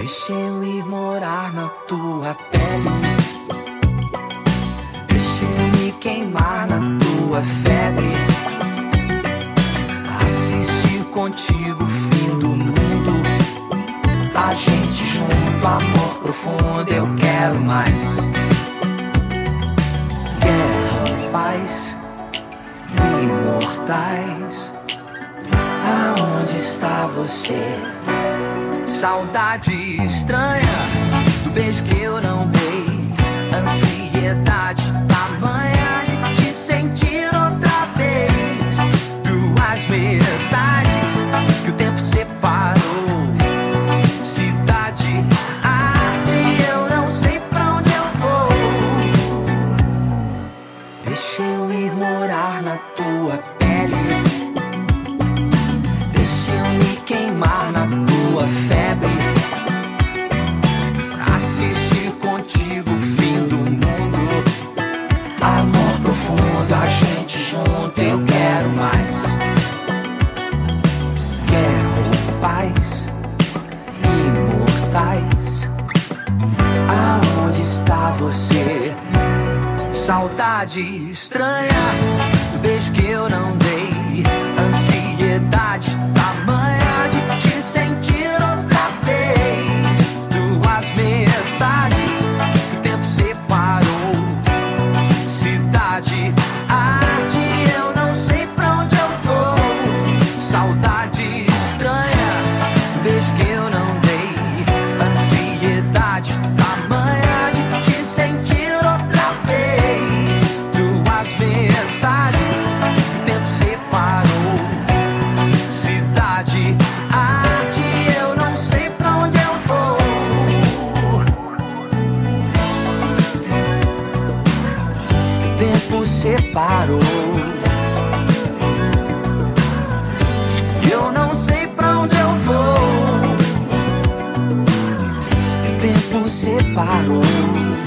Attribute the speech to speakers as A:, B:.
A: Deixa eu ir morar na tua pele, deixa eu me queimar na tua febre, assistir contigo o fim do mundo, a gente junto, amor profundo, eu quero mais. Guerra, paz, imortais, aonde está você? Saudade estranha do beijo que eu não dei, ansiedade tamanha de te sentir outra vez. Duas metades que o tempo separou, cidade arde, eu não sei pra onde eu vou. Deixa eu ir morar na tua pele, deixa eu me queimar na tua febre, assistir contigo o fim do mundo, amor profundo, a gente junto, eu quero mais. Quero paz, imortais, aonde está você? Saudade estranha do beijo que eu não dei, ansiedade tamanha de te sentir outra vez. Duas metades que o tempo separou, cidade arde, eu não sei pra onde eu vou. Saudade estranha do beijo que eu não dei, ansiedade tamanha de te sentir outra vez. Duas metades que o tempo separou, cidade arde, eu não sei pra onde eu vou. O tempo separou, eu não sei pra onde eu vou. O tempo separou.